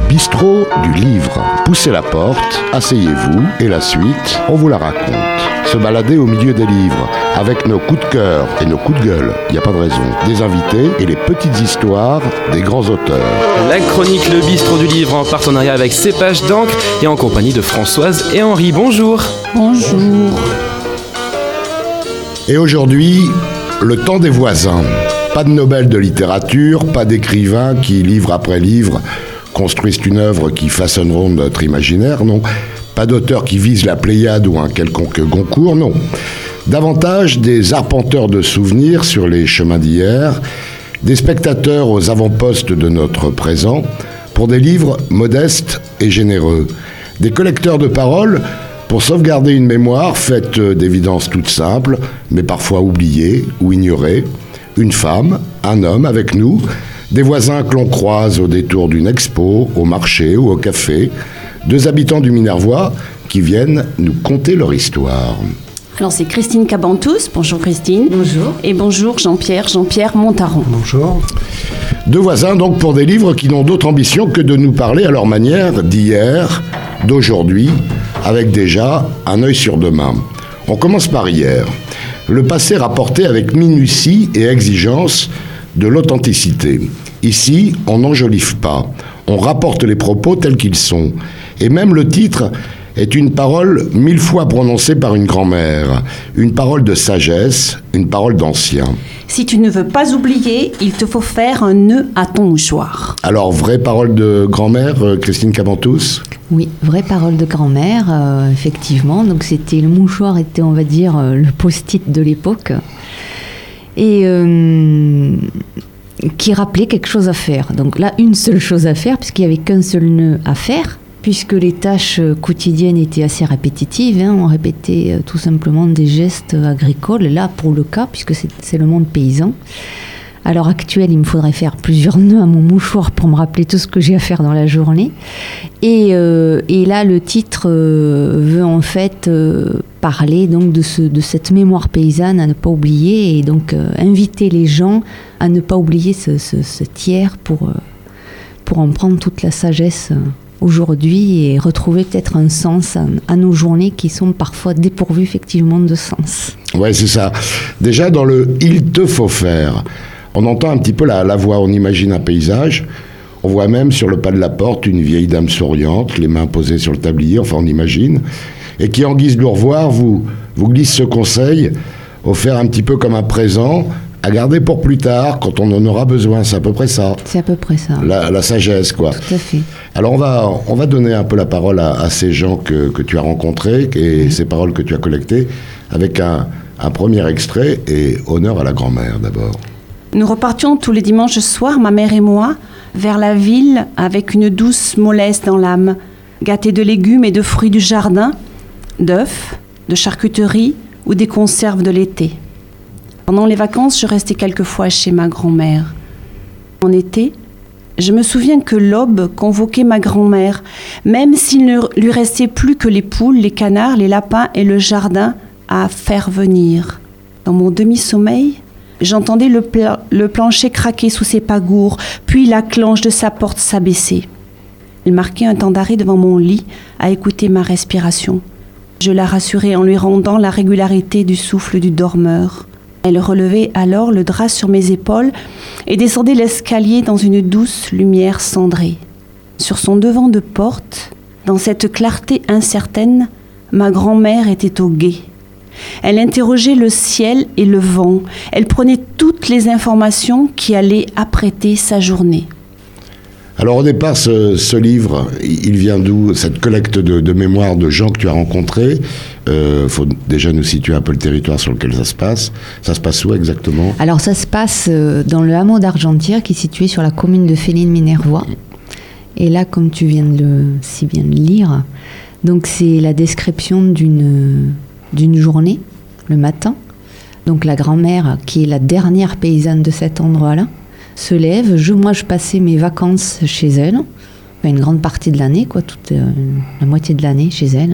bistrot du livre. Poussez la porte, asseyez-vous et la suite, on vous la raconte. Se balader au milieu des livres, avec nos coups de cœur et nos coups de gueule, il n'y a pas de raison. Des invités et les petites histoires des grands auteurs. La chronique Le Bistrot du Livre en partenariat avec Cépage d'encre et en compagnie de Françoise et Henri. Bonjour. Bonjour. Et aujourd'hui, le temps des voisins. Pas de Nobel de littérature, pas d'écrivains qui, livre après livre, construisent une œuvre qui façonneront notre imaginaire, non. Pas d'auteurs qui visent la Pléiade ou un quelconque Goncourt, non. Davantage des arpenteurs de souvenirs sur les chemins d'hier, des spectateurs aux avant-postes de notre présent, pour des livres modestes et généreux. Des collecteurs de paroles pour sauvegarder une mémoire faite d'évidences toutes simples, mais parfois oubliées ou ignorées. Une femme, un homme avec nous, des voisins que l'on croise au détour d'une expo, au marché ou au café, deux habitants du Minervois qui viennent nous conter leur histoire. Alors c'est Christine Cabantous. Bonjour Christine. Bonjour. Et bonjour Jean-Pierre Montaron. Bonjour. Deux voisins donc pour des livres qui n'ont d'autre ambition que de nous parler à leur manière d'hier, d'aujourd'hui, avec déjà un œil sur demain. On commence par hier. Le passé rapporté avec minutie et exigence de l'authenticité. Ici, on n'enjolive pas. On rapporte les propos tels qu'ils sont. Et même le titre est une parole 1000 fois prononcée par une grand-mère. Une parole de sagesse, une parole d'ancien. Si tu ne veux pas oublier, il te faut faire un nœud à ton mouchoir. Alors, vraie parole de grand-mère, Christine Cabantous ? Oui, vraie parole de grand-mère, effectivement. Donc le mouchoir était, on va dire, le post-it de l'époque. Et qui rappelait quelque chose à faire. Donc là, une seule chose à faire, puisqu'il n'y avait qu'un seul nœud à faire, puisque les tâches quotidiennes étaient assez répétitives. On répétait tout simplement des gestes agricoles. Là, pour le cas, puisque c'est le monde paysan. À l'heure actuelle, il me faudrait faire plusieurs nœuds à mon mouchoir pour me rappeler tout ce que j'ai à faire dans la journée. Et là, le titre veut en fait parler donc de cette mémoire paysanne à ne pas oublier et donc inviter les gens à ne pas oublier ce tiers pour en prendre toute la sagesse aujourd'hui et retrouver peut-être un sens à nos journées qui sont parfois dépourvues effectivement de sens. Ouais, c'est ça. Déjà, dans le « il te faut faire », on entend un petit peu la voix, on imagine un paysage. On voit même sur le pas de la porte une vieille dame souriante, les mains posées sur le tablier, enfin on imagine, et qui en guise de revoir vous glisse ce conseil, offert un petit peu comme un présent, à garder pour plus tard, quand on en aura besoin. C'est à peu près ça. C'est à peu près ça. La sagesse, quoi. Tout à fait. Alors on va donner un peu la parole à ces gens que tu as rencontrés et ces paroles que tu as collectées, avec un premier extrait, et honneur à la grand-mère d'abord. Nous repartions tous les dimanches soirs, ma mère et moi, vers la ville avec une douce mollesse dans l'âme, gâtée de légumes et de fruits du jardin, d'œufs, de charcuterie ou des conserves de l'été. Pendant les vacances, je restais quelquefois chez ma grand-mère. En été, je me souviens que l'aube convoquait ma grand-mère, même s'il ne lui restait plus que les poules, les canards, les lapins et le jardin à faire venir. Dans mon demi-sommeil, j'entendais le plancher craquer sous ses pagours, puis la clenche de sa porte s'abaisser. Elle marquait un temps d'arrêt devant mon lit à écouter ma respiration. Je la rassurais en lui rendant la régularité du souffle du dormeur. Elle relevait alors le drap sur mes épaules et descendait l'escalier dans une douce lumière cendrée. Sur son devant de porte, dans cette clarté incertaine, ma grand-mère était au guet. Elle interrogeait le ciel et le vent. Elle prenait toutes les informations qui allaient apprêter sa journée. Alors au départ, ce livre, il vient d'où? Cette collecte de mémoire de gens que tu as rencontrés. Faut déjà nous situer un peu le territoire sur lequel ça se passe. Ça se passe où exactement? Alors ça se passe dans le hameau d'Argentière qui est situé sur la commune de Féline-Minervois. Et là, comme tu viens de si bien le lire, donc c'est la description d'une journée, le matin. Donc la grand-mère, qui est la dernière paysanne de cet endroit-là, se lève. Moi, je passais mes vacances chez elle, enfin, une grande partie de l'année, toute la moitié de l'année chez elle.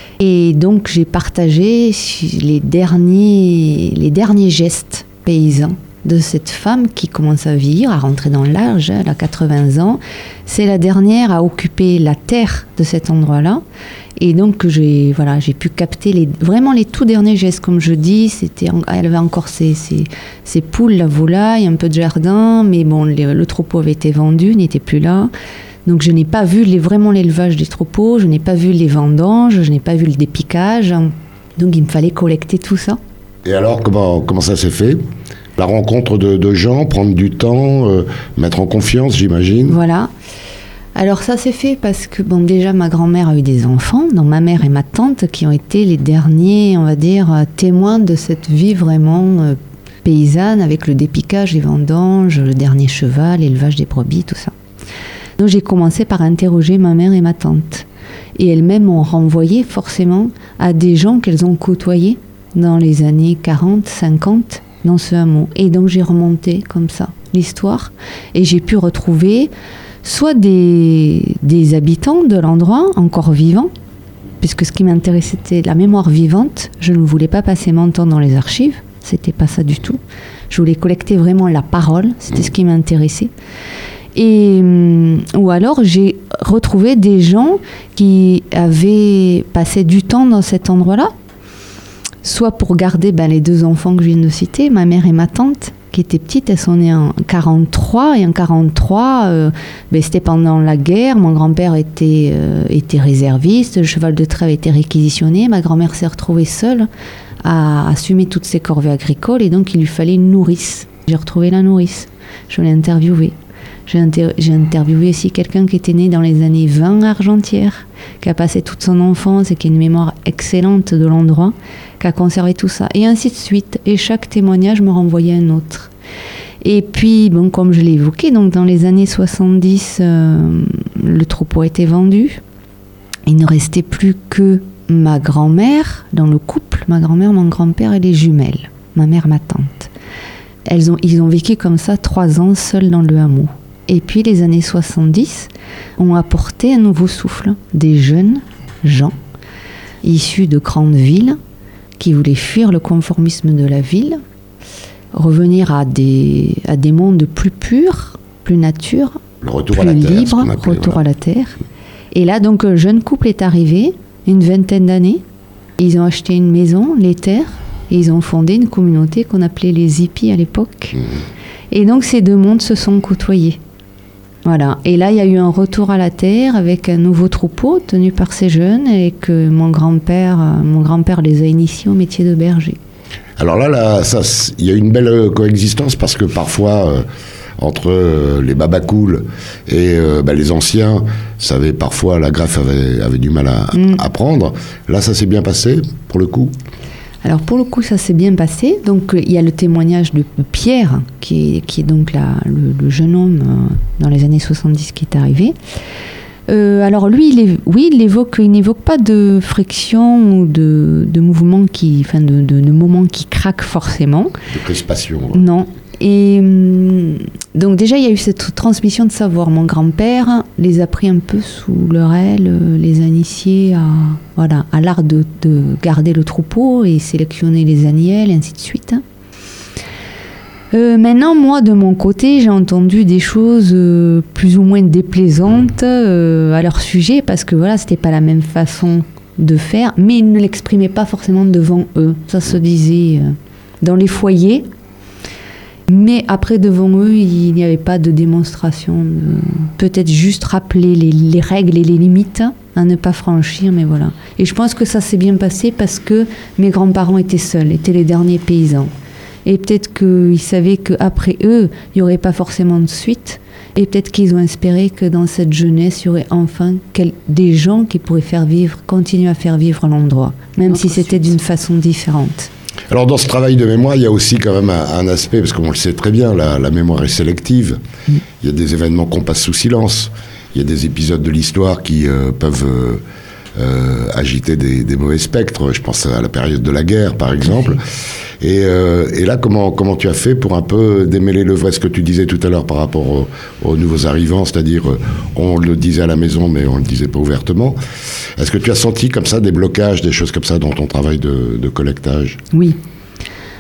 Et donc j'ai partagé les derniers gestes paysans de cette femme qui commence à vieillir, à rentrer dans l'âge, elle a 80 ans. C'est la dernière à occuper la terre de cet endroit-là. Et donc, j'ai pu capter vraiment les tout derniers gestes. Comme je dis, elle avait encore ses poules, la volaille, un peu de jardin, mais bon, le troupeau avait été vendu, n'était plus là. Donc, je n'ai pas vu vraiment l'élevage des troupeaux, je n'ai pas vu les vendanges, je n'ai pas vu le dépiquage. Donc, il me fallait collecter tout ça. Et alors, comment ça s'est fait ? La rencontre de gens, prendre du temps, mettre en confiance, j'imagine. Voilà. Alors ça s'est fait parce que, déjà ma grand-mère a eu des enfants, donc ma mère et ma tante qui ont été les derniers, on va dire, témoins de cette vie vraiment paysanne avec le dépiquage, les vendanges, le dernier cheval, l'élevage des brebis, tout ça. Donc j'ai commencé par interroger ma mère et ma tante. Et elles-mêmes m'ont renvoyé forcément à des gens qu'elles ont côtoyés dans les années 40, 50, dans ce hameau. Et donc j'ai remonté comme ça l'histoire et j'ai pu retrouver soit des habitants de l'endroit encore vivants, puisque ce qui m'intéressait c'était la mémoire vivante. Je ne voulais pas passer mon temps dans les archives, c'était pas ça du tout. Je voulais collecter vraiment la parole, c'était ce qui m'intéressait. Ou alors j'ai retrouvé des gens qui avaient passé du temps dans cet endroit-là, soit pour garder les deux enfants que je viens de citer, ma mère et ma tante, qui étaient petites, elles sont nées en 43, et en 43, c'était pendant la guerre, mon grand-père était réserviste, le cheval de trait avait été réquisitionné, ma grand-mère s'est retrouvée seule à assumer toutes ses corvées agricoles, et donc il lui fallait une nourrice. J'ai retrouvé la nourrice, je l'ai interviewée. J'ai interviewé aussi quelqu'un qui était né dans les années 20 à Argentière, qui a passé toute son enfance et qui a une mémoire excellente de l'endroit, qui a conservé tout ça, et ainsi de suite. Et chaque témoignage me renvoyait un autre. Et puis, comme je l'ai évoqué, donc dans les années 70, le troupeau a été vendu. Il ne restait plus que ma grand-mère dans le couple, ma grand-mère, mon grand-père et les jumelles, ma mère, ma tante. Ils ont vécu comme ça 3 ans seuls dans le hameau. Et puis les années 70 ont apporté un nouveau souffle. Des jeunes gens issus de grandes villes qui voulaient fuir le conformisme de la ville, revenir à des mondes plus purs, plus nature, le retour plus à la terre, libre, retour à la terre. Et là, donc, un jeune couple est arrivé, une vingtaine d'années. Ils ont acheté une maison, les terres, et ils ont fondé une communauté qu'on appelait les hippies à l'époque. Et donc, ces deux mondes se sont côtoyés. Voilà. Et là, il y a eu un retour à la terre avec un nouveau troupeau tenu par ces jeunes et que mon grand-père les a initiés au métier de berger. Alors là, il y a une belle coexistence parce que parfois, entre les babacools et les anciens, parfois la greffe avait du mal à prendre. Là, ça s'est bien passé pour le coup. Alors pour le coup, ça s'est bien passé. Donc il y a le témoignage de Pierre, qui est donc le jeune homme dans les années 70 qui est arrivé. Alors lui, il n'évoque pas de friction ou de mouvements de moments qui craquent forcément. De crispation. Non. Et donc déjà, il y a eu cette transmission de savoir. Mon grand-père les a pris un peu sous leur aile, les a initiés à l'art de garder le troupeau et sélectionner les agnelles, et ainsi de suite. Maintenant, moi, de mon côté, j'ai entendu des choses plus ou moins déplaisantes à leur sujet, parce que c'était pas la même façon de faire, mais ils ne l'exprimaient pas forcément devant eux. Ça se disait dans les foyers. Mais après, devant eux, il n'y avait pas de démonstration. Peut-être juste rappeler les règles et les limites à ne pas franchir, mais voilà. Et je pense que ça s'est bien passé parce que mes grands-parents étaient seuls, étaient les derniers paysans. Et peut-être qu'ils savaient qu'après eux, il n'y aurait pas forcément de suite. Et peut-être qu'ils ont espéré que dans cette jeunesse, il y aurait enfin des gens qui pourraient continuer à faire vivre l'endroit, même si c'était d'une façon différente. Alors dans ce travail de mémoire, il y a aussi quand même un aspect, parce qu'on le sait très bien, la mémoire est sélective. Il y a des événements qu'on passe sous silence. Il y a des épisodes de l'histoire qui peuvent agiter des mauvais spectres. Je pense à la période de la guerre, par exemple. Et là, comment tu as fait pour un peu démêler le vrai, ce que tu disais tout à l'heure par rapport aux nouveaux arrivants, c'est-à-dire on le disait à la maison, mais on ne le disait pas ouvertement. Est-ce que tu as senti comme ça des blocages, des choses comme ça dans ton travail de collectage ? Oui.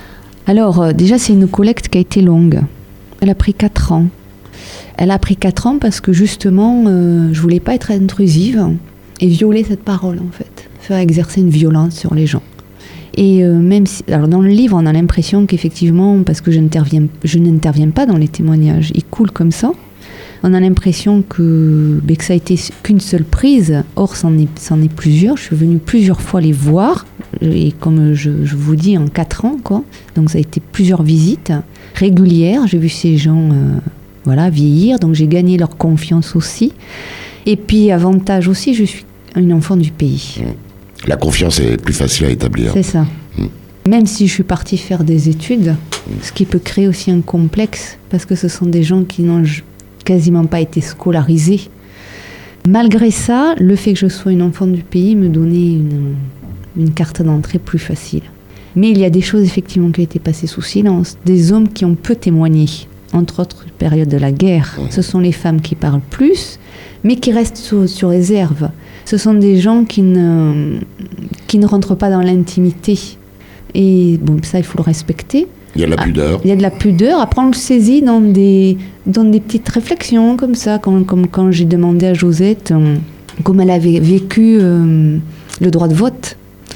Alors, déjà, c'est une collecte qui a été longue. Elle a pris 4 ans. Elle a pris 4 ans parce que justement, je voulais pas être intrusive et violer cette parole, en fait. Faire exercer une violence sur les gens. Et même si... Alors, dans le livre, on a l'impression qu'effectivement, parce que je n'interviens pas dans les témoignages, ils coulent comme ça. On a l'impression que ça a été qu'une seule prise. Or, c'en est plusieurs. Je suis venue plusieurs fois les voir. Et comme je vous dis, en 4 ans, quoi. Donc, ça a été plusieurs visites régulières. J'ai vu ces gens... vieillir, donc j'ai gagné leur confiance aussi. Et puis, avantage aussi, je suis une enfant du pays. La confiance est plus facile à établir. C'est ça. Même si je suis partie faire des études, ce qui peut créer aussi un complexe, parce que ce sont des gens qui n'ont quasiment pas été scolarisés. Malgré ça, le fait que je sois une enfant du pays me donnait une carte d'entrée plus facile. Mais il y a des choses effectivement qui ont été passées sous silence, des hommes qui ont peu témoigné. Entre autres, période de la guerre. Ce sont les femmes qui parlent plus, mais qui restent sur réserve. Ce sont des gens qui ne rentrent pas dans l'intimité. Et bon, ça, il faut le respecter. Il y a de la pudeur. Il y a de la pudeur. Après, on le saisit dans des petites réflexions, comme ça. Comme quand j'ai demandé à Josette comment elle avait vécu le droit de vote.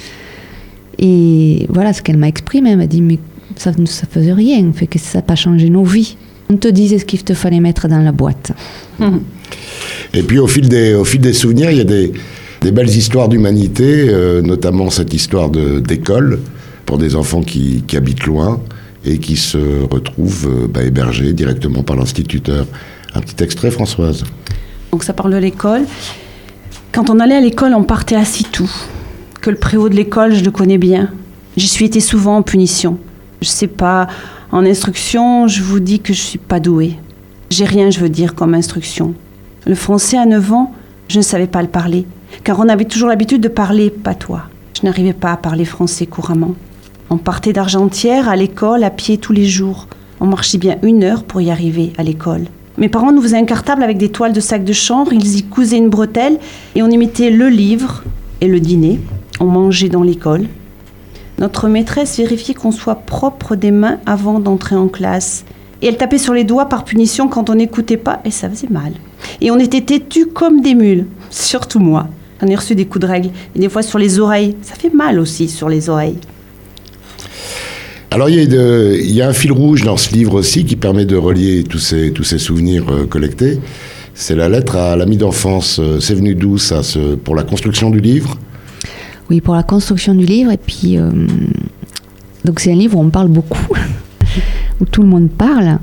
Et voilà ce qu'elle m'a exprimé. Elle m'a dit, mais ça ne faisait rien, fait que ça n'a pas changé nos vies. On te disait ce qu'il te fallait mettre dans la boîte. Et puis au fil des souvenirs, il y a des belles histoires d'humanité, notamment cette histoire d'école pour des enfants qui habitent loin et qui se retrouvent hébergés directement par l'instituteur. Un petit extrait, Françoise. Donc ça parle de l'école. Quand on allait à l'école, on partait à Sitou. Que le préau de l'école, je le connais bien. J'y suis été souvent en punition. Je sais pas, en instruction, je vous dis que je suis pas douée. J'ai rien, je veux dire, comme instruction. Le français à 9 ans, je ne savais pas le parler, car on avait toujours l'habitude de parler patois. Je n'arrivais pas à parler français couramment. On partait d'Argentière à l'école à pied tous les jours. On marchait bien 1 heure pour y arriver à l'école. Mes parents nous faisaient un cartable avec des toiles de sac de chanvre, ils y cousaient une bretelle et on y mettait le livre et le dîner. On mangeait dans l'école. Notre maîtresse vérifiait qu'on soit propre des mains avant d'entrer en classe. Et elle tapait sur les doigts par punition quand on n'écoutait pas, et ça faisait mal. Et on était têtus comme des mules, surtout moi. J'en ai reçu des coups de règle, et des fois sur les oreilles. Ça fait mal aussi sur les oreilles. Alors il y a un fil rouge dans ce livre aussi qui permet de relier tous ces souvenirs collectés. C'est la lettre à l'ami d'enfance. C'est venu d'où ça, pour la construction du livre ? Oui, pour la construction du livre. Et puis, donc c'est un livre où on parle beaucoup, où tout le monde parle.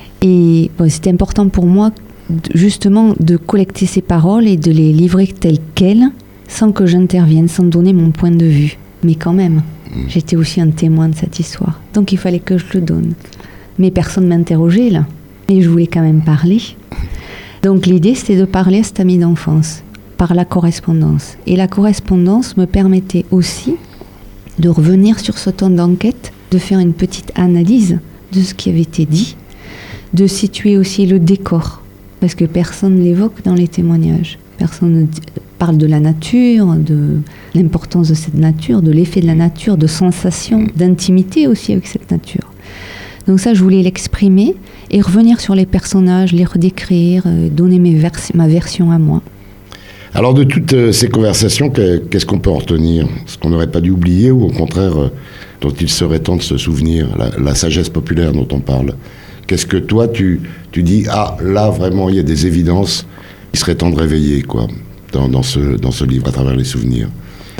Et c'était important pour moi, justement, de collecter ces paroles et de les livrer telles quelles, sans que j'intervienne, sans donner mon point de vue. Mais quand même, j'étais aussi un témoin de cette histoire. Donc il fallait que je le donne. Mais personne m'interrogeait là. Et je voulais quand même parler. Donc l'idée, c'était de parler à cet ami d'enfance, par la correspondance. Et la correspondance me permettait aussi de revenir sur ce temps d'enquête, de faire une petite analyse de ce qui avait été dit, de situer aussi le décor, parce que personne ne l'évoque dans les témoignages. Personne ne parle de la nature, de l'importance de cette nature, de l'effet de la nature, de sensation, d'intimité aussi avec cette nature. Donc ça, je voulais l'exprimer et revenir sur les personnages, les redécrire, donner ma version à moi. Alors de toutes ces conversations, qu'est-ce qu'on peut en retenir ? Ce qu'on n'aurait pas dû oublier ou au contraire dont il serait temps de se souvenir, la sagesse populaire dont on parle. Qu'est-ce que toi tu dis, là vraiment il y a des évidences, il serait temps de réveiller quoi, dans ce livre à travers les souvenirs.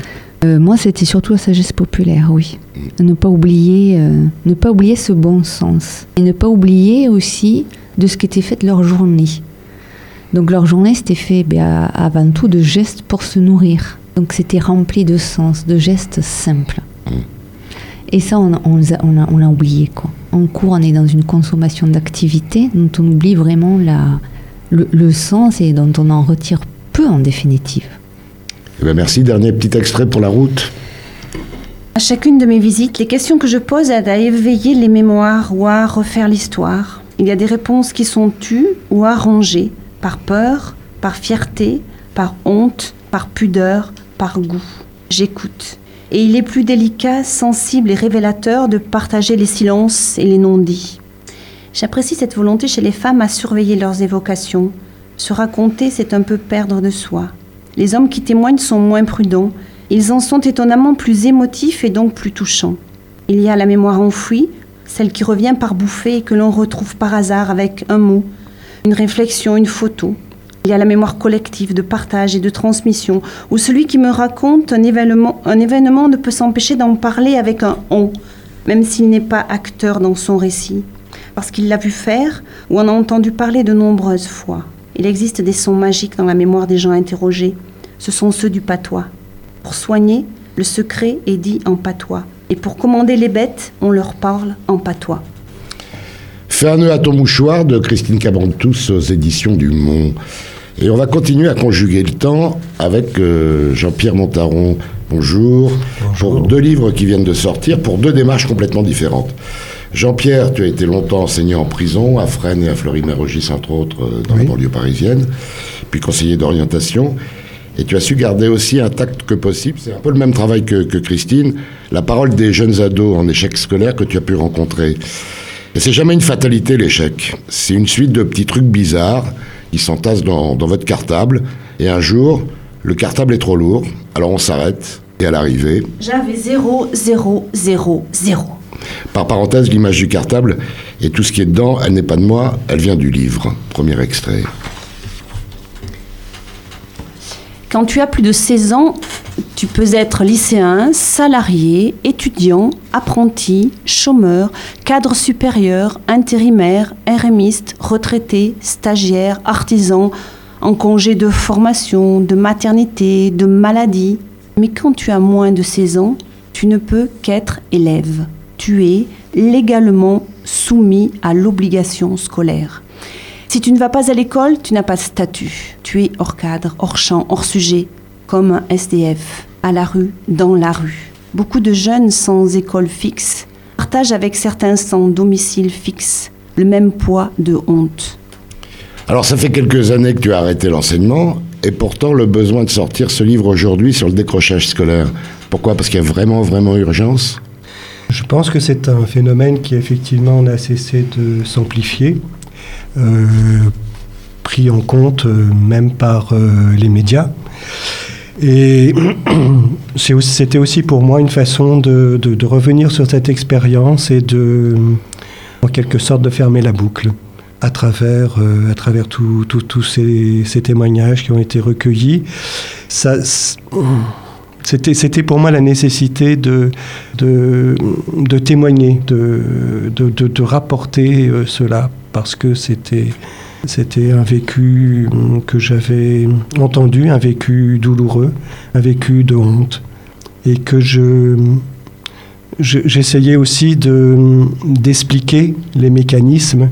Moi c'était surtout la sagesse populaire, oui. Ne pas oublier ce bon sens. Et ne pas oublier aussi de ce qu'était fait leur journée. Donc leur journée, c'était fait avant tout de gestes pour se nourrir. Donc c'était rempli de sens, de gestes simples. Et ça, on l'a oublié, quoi. En cours, on est dans une consommation d'activités dont on oublie vraiment le sens et dont on en retire peu en définitive. Eh bien, merci. Dernier petit extrait pour la route. À chacune de mes visites, les questions que je pose aident à éveiller les mémoires ou à refaire l'histoire. Il y a des réponses qui sont tues ou arrangées. Par peur, par fierté, par honte, par pudeur, par goût. J'écoute. Et il est plus délicat, sensible et révélateur de partager les silences et les non-dits. J'apprécie cette volonté chez les femmes à surveiller leurs évocations. Se raconter, c'est un peu perdre de soi. Les hommes qui témoignent sont moins prudents. Ils en sont étonnamment plus émotifs et donc plus touchants. Il y a la mémoire enfouie, celle qui revient par bouffées et que l'on retrouve par hasard avec un mot, une réflexion, une photo. Il y a la mémoire collective de partage et de transmission, où celui qui me raconte un événement ne peut s'empêcher d'en parler avec un « on », même s'il n'est pas acteur dans son récit, parce qu'il l'a vu faire ou en a entendu parler de nombreuses fois. Il existe des sons magiques dans la mémoire des gens interrogés. Ce sont ceux du patois. Pour soigner, le secret est dit en patois. Et pour commander les bêtes, on leur parle en patois. Fais un nœud à ton mouchoir de Christine Cabrantous aux éditions du Mont. Et on va continuer à conjuguer le temps avec Jean-Pierre Montaron. Bonjour. Pour 2 livres qui viennent de sortir, pour 2 démarches complètement différentes. Jean-Pierre, tu as été longtemps enseignant en prison, à Fresnes et à Fleury-Mérogis, entre autres, dans la banlieue parisienne, puis conseiller d'orientation. Et tu as su garder aussi intact que possible, c'est un peu le même travail que Christine, la parole des jeunes ados en échec scolaire que tu as pu rencontrer. Et c'est jamais une fatalité, l'échec. C'est une suite de petits trucs bizarres qui s'entassent dans votre cartable. Et un jour, le cartable est trop lourd, alors on s'arrête. Et à l'arrivée... J'avais 0, 0, 0, 0. Par parenthèse, l'image du cartable et tout ce qui est dedans, elle n'est pas de moi, elle vient du livre. Premier extrait. Quand tu as plus de 16 ans, tu peux être lycéen, salarié, étudiant, apprenti, chômeur, cadre supérieur, intérimaire, RMiste, retraité, stagiaire, artisan, en congé de formation, de maternité, de maladie. Mais quand tu as moins de 16 ans, tu ne peux qu'être élève. Tu es légalement soumis à l'obligation scolaire. Si tu ne vas pas à l'école, tu n'as pas de statut. Tu es hors cadre, hors champ, hors sujet, comme un SDF, à la rue, dans la rue. Beaucoup de jeunes sans école fixe partagent avec certains sans domicile fixe le même poids de honte. Alors ça fait quelques années que tu as arrêté l'enseignement, et pourtant le besoin de sortir ce livre aujourd'hui sur le décrochage scolaire. Pourquoi ? Parce qu'il y a vraiment urgence ? Je pense que c'est un phénomène qui effectivement n'a cessé de s'amplifier, pris en compte même par les médias. Et c'était aussi pour moi une façon de revenir sur cette expérience et en quelque sorte de fermer la boucle à travers tous ces témoignages qui ont été recueillis. C'était pour moi la nécessité de témoigner, de rapporter cela, parce que c'était un vécu que j'avais entendu, un vécu douloureux, un vécu de honte, et que j'essayais aussi d'expliquer les mécanismes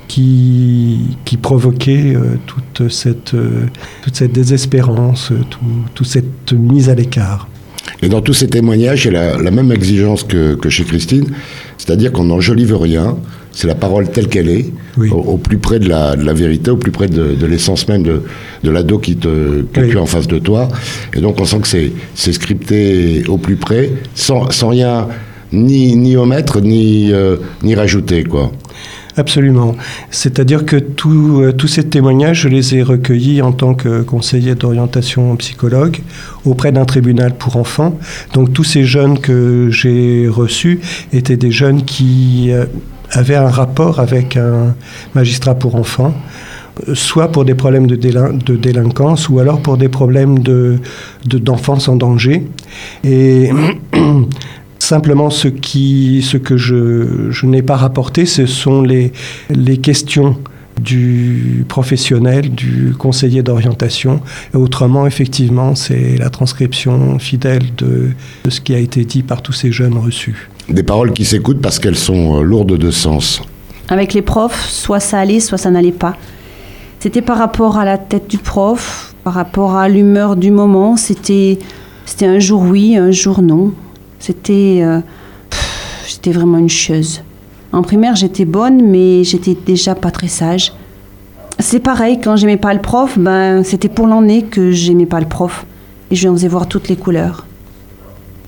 qui provoquaient toute cette désespérance, toute cette mise à l'écart. Et dans tous ces témoignages, il y a la même exigence que chez Christine, c'est-à-dire qu'on n'enjolive rien, c'est la parole telle qu'elle est, oui. au plus près de la vérité, au plus près de l'essence même de l'ado que oui. Tu as en face de toi. Et donc on sent que c'est scripté au plus près, sans rien ni omettre, ni rajouter, quoi. Absolument. C'est-à-dire que tous ces témoignages, je les ai recueillis en tant que conseiller d'orientation psychologue auprès d'un tribunal pour enfants. Donc tous ces jeunes que j'ai reçus étaient des jeunes qui avaient un rapport avec un magistrat pour enfants, soit pour des problèmes de délinquance ou alors pour des problèmes d'enfance en danger. Et simplement, ce que je n'ai pas rapporté, ce sont les questions du professionnel, du conseiller d'orientation. Et autrement, effectivement, c'est la transcription fidèle de ce qui a été dit par tous ces jeunes reçus. Des paroles qui s'écoutent parce qu'elles sont lourdes de sens. Avec les profs, soit ça allait, soit ça n'allait pas. C'était par rapport à la tête du prof, par rapport à l'humeur du moment. C'était un jour oui, un jour non. J'étais vraiment une chieuse. En primaire, j'étais bonne, mais j'étais déjà pas très sage. C'est pareil, quand j'aimais pas le prof, c'était pour l'année que j'aimais pas le prof. Et je lui en faisais voir toutes les couleurs.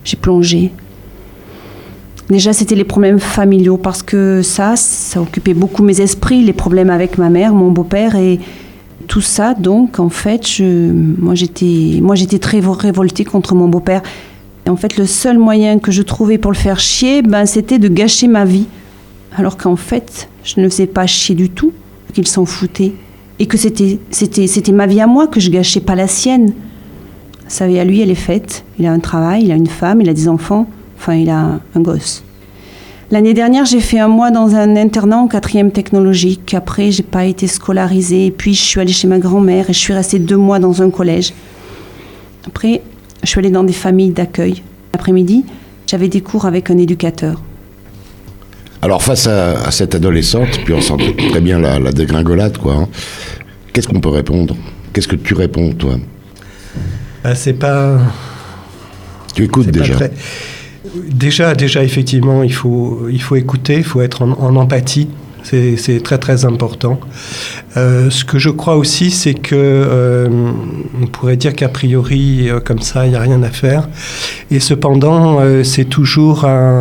j'ai plongé. Déjà, c'était les problèmes familiaux parce que ça occupait beaucoup mes esprits, les problèmes avec ma mère, mon beau-père et tout ça. Donc, en fait, moi, j'étais très révoltée contre mon beau-père. Et en fait, le seul moyen que je trouvais pour le faire chier, c'était de gâcher ma vie. Alors qu'en fait, je ne le faisais pas chier du tout, qu'il s'en foutait. Et que c'était ma vie à moi, que je gâchais pas la sienne. Sa vie à lui, elle est faite. Il a un travail, il a une femme, il a des enfants. Enfin, il a un gosse. L'année dernière, j'ai fait 1 mois dans un internat en 4e technologique. Après, j'ai pas été scolarisée. Et puis, je suis allée chez ma grand-mère et je suis restée 2 mois dans un collège. Après, je suis allée dans des familles d'accueil. L'après-midi, j'avais des cours avec un éducateur. Alors, face à cette adolescente, puis on sent très bien la dégringolade, quoi. Hein. Qu'est-ce qu'on peut répondre ? Qu'est-ce que tu réponds, toi ? C'est pas... Tu écoutes déjà. Déjà, effectivement, il faut écouter, il faut être en empathie. C'est très, très important. Ce que je crois aussi, c'est que on pourrait dire qu'a priori, comme ça, il n'y a rien à faire. Et cependant, c'est toujours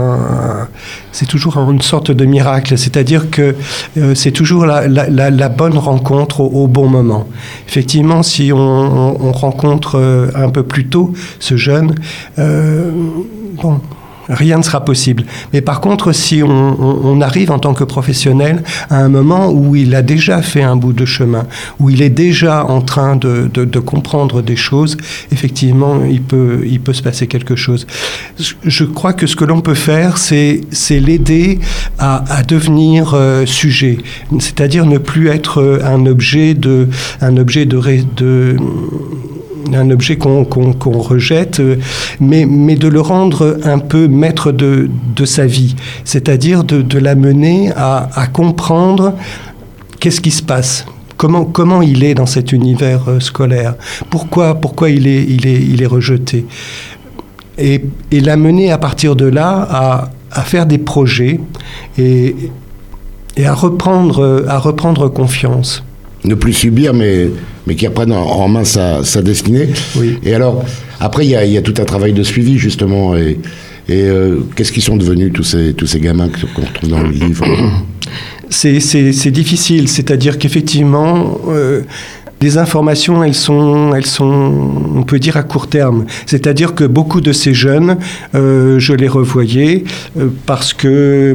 une sorte de miracle. C'est-à-dire que c'est toujours la bonne rencontre au bon moment. Effectivement, si on rencontre un peu plus tôt ce jeune, rien ne sera possible. Mais par contre, si on arrive en tant que professionnel à un moment où il a déjà fait un bout de chemin, où il est déjà en train de comprendre des choses, effectivement, il peut se passer quelque chose. Je crois que ce que l'on peut faire, c'est l'aider à devenir sujet, c'est-à-dire ne plus être un objet qu'on rejette, mais de le rendre un peu maître de sa vie, c'est-à-dire de l'amener à comprendre qu'est-ce qui se passe, comment il est dans cet univers scolaire, pourquoi il est rejeté, et l'amener à partir de là à faire des projets et à reprendre confiance. Ne plus subir, mais qui reprennent en main sa destinée. Oui. Et alors, après, il y a tout un travail de suivi, justement. Et qu'est-ce qu'ils sont devenus, tous ces gamins qu'on retrouve dans le livre ? C'est difficile. C'est-à-dire qu'effectivement... les informations, elles sont, on peut dire, à court terme. C'est-à-dire que beaucoup de ces jeunes, je les revoyais parce que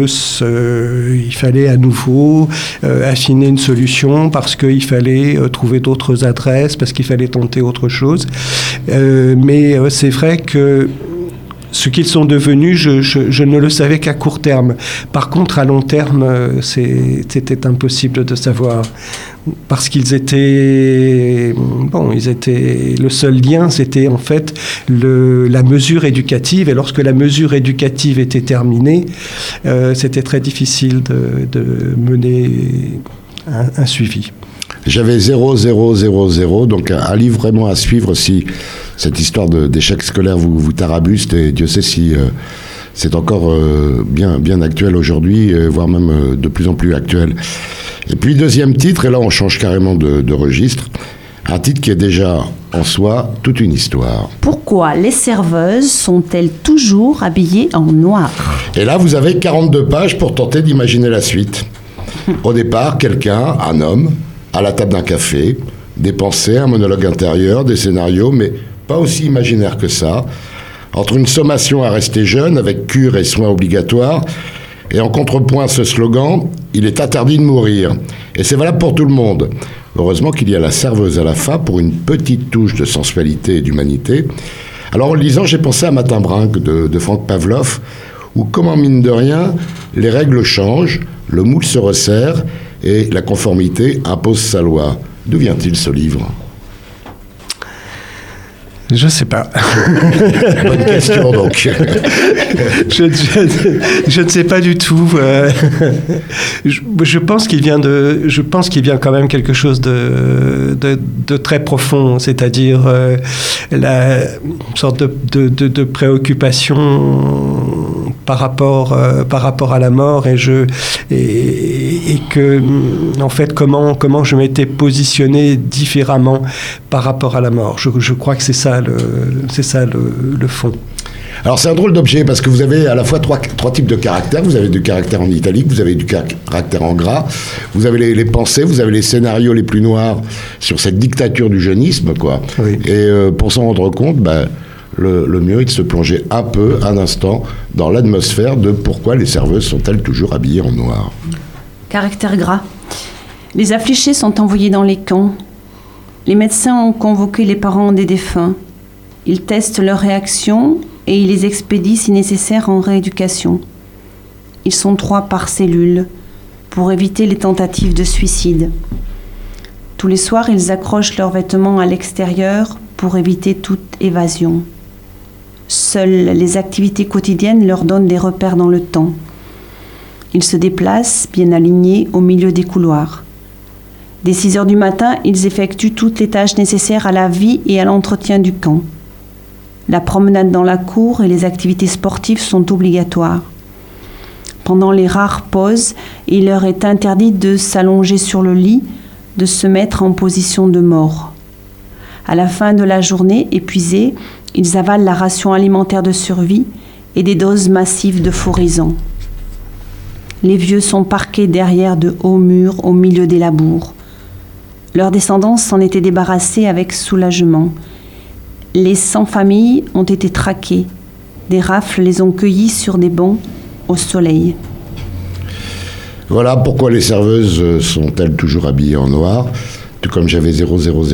il fallait à nouveau affiner une solution, parce qu'il fallait trouver d'autres adresses, parce qu'il fallait tenter autre chose. Mais c'est vrai que ce qu'ils sont devenus, je ne le savais qu'à court terme. Par contre, à long terme, c'était impossible de savoir. Parce qu'ils étaient... le seul lien, c'était en fait la mesure éducative. Et lorsque la mesure éducative était terminée, c'était très difficile de mener un suivi. J'avais 0,000, donc un livre vraiment à suivre si cette histoire d'échec scolaire vous tarabuste, et Dieu sait si c'est encore bien actuel aujourd'hui, voire même de plus en plus actuel. Et puis deuxième titre, et là on change carrément de registre, un titre qui est déjà en soi toute une histoire. Pourquoi les serveuses sont-elles toujours habillées en noir ? Et là vous avez 42 pages pour tenter d'imaginer la suite. Au départ, quelqu'un, un homme, à la table d'un café, des pensées, un monologue intérieur, des scénarios, mais pas aussi imaginaire que ça. Entre une sommation à rester jeune, avec cure et soins obligatoires, et en contrepoint ce slogan, il est interdit de mourir. Et c'est valable pour tout le monde. Heureusement qu'il y a la serveuse à la fin pour une petite touche de sensualité et d'humanité. Alors en le lisant, j'ai pensé à Matin Brinque de Franck Pavlov, où comment mine de rien, les règles changent, le moule se resserre, et la conformité impose sa loi. D'où vient-il ce livre ? Je ne sais pas. Bonne question, donc. Je ne sais pas du tout. Je pense qu'il vient quand même quelque chose de très profond, c'est-à-dire une sorte de préoccupation par rapport à la mort, et que en fait comment je m'étais positionné différemment par rapport à la mort. Je crois que c'est ça le fond. Alors c'est un drôle d'objet parce que vous avez à la fois trois types de caractères. Vous avez du caractère en italique, vous avez du caractère en gras, vous avez les pensées, vous avez les scénarios les plus noirs sur cette dictature du jeunisme, quoi. Oui. Et pour s'en rendre compte, le mieux est de se plonger un instant dans l'atmosphère de pourquoi les serveuses sont-elles toujours habillées en noir. Caractère gras. Les affligés sont envoyés dans les camps. Les médecins ont convoqué les parents des défunts. Ils testent leurs réactions et ils les expédient si nécessaire en rééducation. Ils sont 3 par cellule pour éviter les tentatives de suicide. Tous les soirs, ils accrochent leurs vêtements à l'extérieur pour éviter toute évasion. Seules les activités quotidiennes leur donnent des repères dans le temps. Ils se déplacent, bien alignés, au milieu des couloirs. Dès 6 heures du matin, ils effectuent toutes les tâches nécessaires à la vie et à l'entretien du camp. La promenade dans la cour et les activités sportives sont obligatoires. Pendant les rares pauses, il leur est interdit de s'allonger sur le lit, de se mettre en position de mort. À la fin de la journée, épuisés, ils avalent la ration alimentaire de survie et des doses massives de fourrisant. Les vieux sont parqués derrière de hauts murs au milieu des labours. Leurs descendants s'en étaient débarrassés avec soulagement. Les sans-familles ont été traqués. Des rafles les ont cueillis sur des bancs au soleil. Voilà pourquoi les serveuses sont-elles toujours habillées en noir, tout comme j'avais 000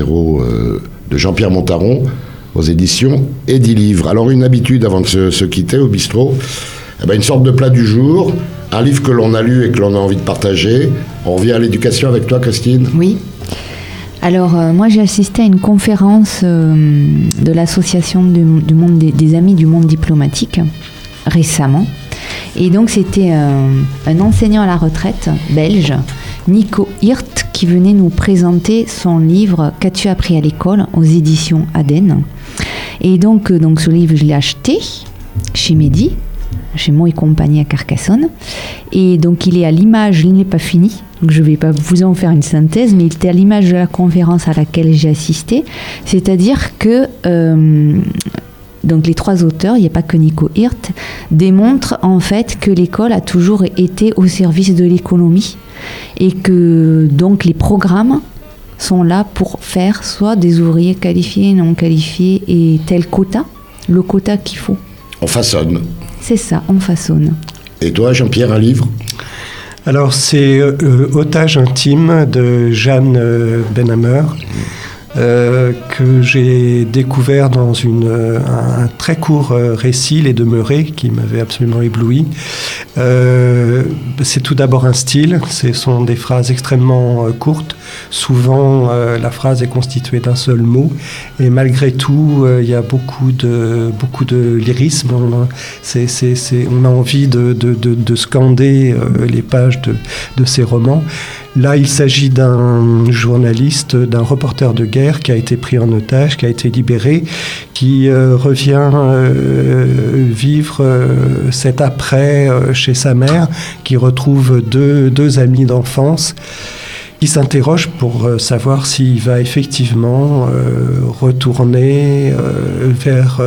de Jean-Pierre Montaron aux éditions Eddy Livre. Alors une habitude avant de se quitter au bistrot, une sorte de plat du jour, un livre que l'on a lu et que l'on a envie de partager. On revient à l'éducation avec toi, Christine. Oui. Alors, moi, j'ai assisté à une conférence de l'association du monde des amis du monde diplomatique récemment. Et donc, c'était un enseignant à la retraite belge, Nico Hirt, qui venait nous présenter son livre « Qu'as-tu appris à l'école ?» aux éditions Aden. Et donc ce livre, je l'ai acheté chez Mehdi, chez Moi et compagnie à Carcassonne. Et donc, il est à l'image, il n'est pas fini. Donc, je ne vais pas vous en faire une synthèse, mais il était à l'image de la conférence à laquelle j'ai assisté. C'est-à-dire que donc les 3 auteurs, il n'y a pas que Nico Hirt, démontrent en fait que l'école a toujours été au service de l'économie et que donc les programmes sont là pour faire soit des ouvriers qualifiés, non qualifiés et tel quota, le quota qu'il faut. On façonne. C'est ça, on façonne. Et toi, Jean-Pierre, un livre ? Alors, c'est Otage intime de Jeanne Benhammer, que j'ai découvert dans un très court récit, Les Demeurés, qui m'avait absolument ébloui. C'est tout d'abord un style, ce sont des phrases extrêmement courtes. Souvent, la phrase est constituée d'un seul mot, et malgré tout, il y a beaucoup de lyrisme. On a envie de scander les pages de ces romans. Là, il s'agit d'un journaliste, d'un reporter de guerre qui a été pris en otage, qui a été libéré, qui revient vivre cet après chez sa mère, qui retrouve deux amis d'enfance, qui s'interroge pour savoir s'il va effectivement retourner vers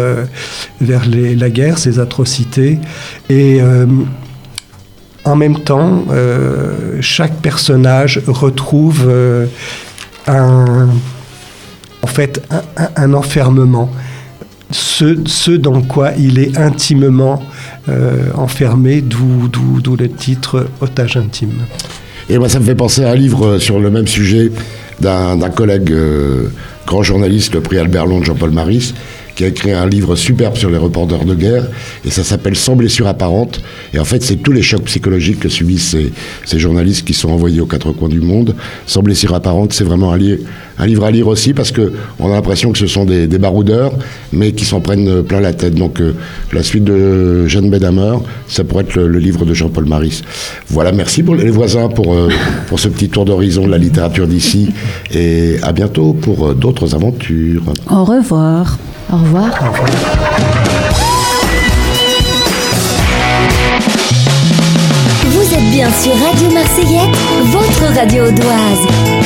la guerre, ses atrocités. Et en même temps, chaque personnage retrouve un enfermement, ce dans quoi il est intimement enfermé, d'où le titre « Otage intime ». Et moi, ça me fait penser à un livre sur le même sujet d'un collègue grand journaliste, le prix Albert Long de Jean-Paul Maris, qui a écrit un livre superbe sur les reporters de guerre, et ça s'appelle « Sans blessure apparente ». Et en fait, c'est tous les chocs psychologiques que subissent ces journalistes qui sont envoyés aux 4 coins du monde. « Sans blessure apparente », c'est vraiment un livre à lire aussi, parce qu'on a l'impression que ce sont des baroudeurs, mais qui s'en prennent plein la tête. Donc, la suite de Jeanne Benhammer, ça pourrait être le livre de Jean-Paul Maris. Voilà, merci pour les voisins pour ce petit tour d'horizon de la littérature d'ici, et à bientôt pour d'autres aventures. Au revoir. Au revoir. Au revoir. Vous êtes bien sur Radio Marseillais, votre radio audoise.